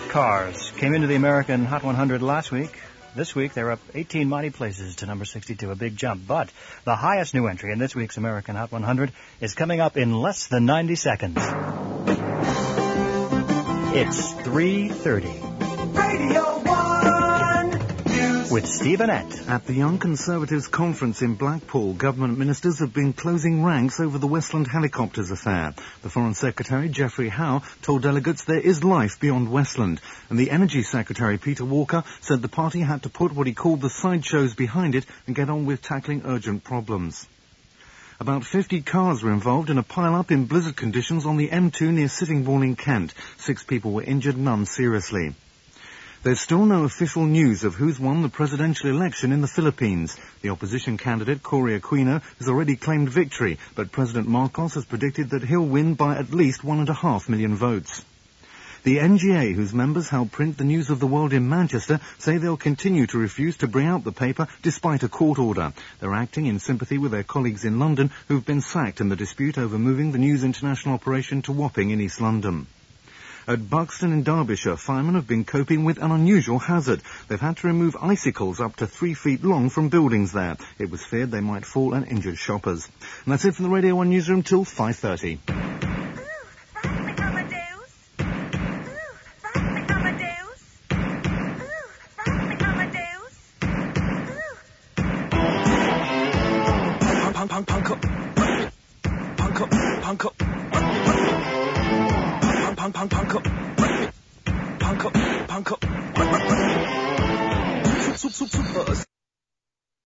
Cars came into the American Hot 100 last week. This week, they're up 18 mighty places to number 62, a big jump. But the highest new entry in this week's American Hot 100 is coming up in less than 90 seconds. It's 3:30. Radio 1 News. With Steve Annette. At the Young Conservatives Conference in Blackpool, government ministers have been closing ranks over the Westland Helicopters affair. The Foreign Secretary, Geoffrey Howe, told delegates there is life beyond Westland. And the Energy Secretary, Peter Walker, said the party had to put what he called the sideshows behind it and get on with tackling urgent problems. About 50 cars were involved in a pile-up in blizzard conditions on the M2 near Sittingbourne in Kent. 6 people were injured, none seriously. There's still no official news of who's won the presidential election in the Philippines. The opposition candidate, Cory Aquino, has already claimed victory, but President Marcos has predicted that he'll win by at least 1.5 million votes. The NGA, whose members help print the News of the World in Manchester, say they'll continue to refuse to bring out the paper despite a court order. They're acting in sympathy with their colleagues in London who've been sacked in the dispute over moving the News International operation to Wapping in East London. At Buxton in Derbyshire, firemen have been coping with an unusual hazard. They've had to remove icicles up to 3 feet long from buildings there. It was feared they might fall and injure shoppers. And that's it from the Radio 1 newsroom till 5:30.